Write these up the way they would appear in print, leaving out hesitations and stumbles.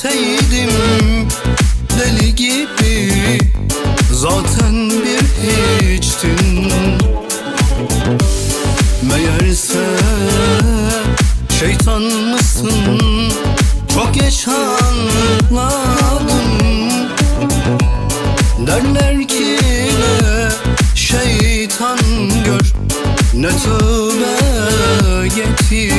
sevseydim deli gibi, zaten bir hiçtin. Meğerse şeytan mısın, çok geç anladım. Derler ki ne şeytan gör, ne tövbe getir.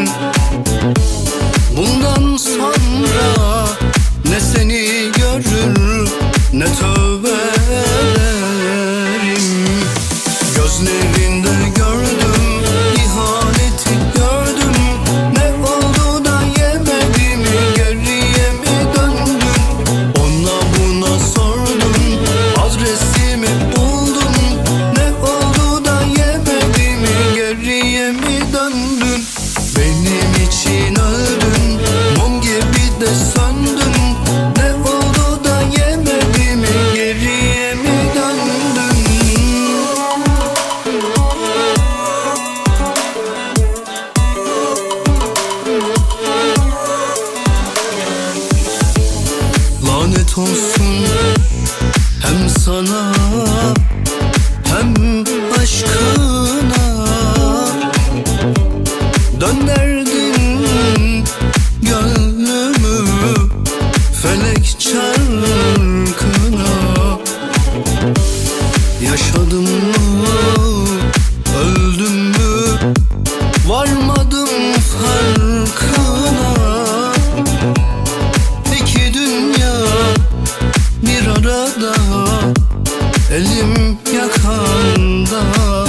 Bundan sonra ne seni görür, ne tövbe ederim. Gözlerinde gördüm ihaneti, gördüm. Ne oldu da yemedim, geriye mi döndün? Ona buna sordum, adresimi buldum. Ne oldu da yemedim, geriye mi döndün? Benim için öldün, mum gibi de söndün. Ne oldu da yemedim, geriye mi döndün? Lanet olsun hem sana hem aşkına. Dönderdin gönlümü felek çarkına. Yaşadım mı, öldüm mü, varmadım farkına. İki dünya bir arada, elim yakanda.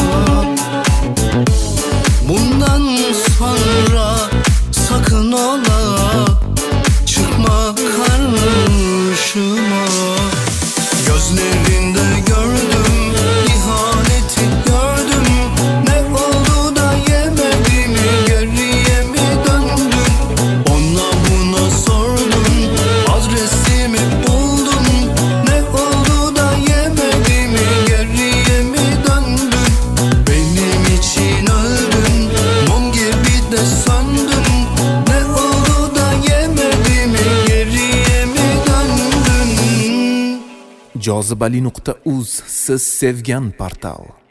Bundan sonra sakın ola çıkma karşıma. Gözlerinde gördüm ihaneti, gördüm. Ne oldu da yemedim, geriye mi döndün? Ona buna sordum, adresimi buldum. Ne oldu da yemedim, geriye mi döndün? Benim için öldün, mum gibi de söndün. Ne oldu da yemedim, geriye mi döndün? Jozibali.uz, siz sevgan portal.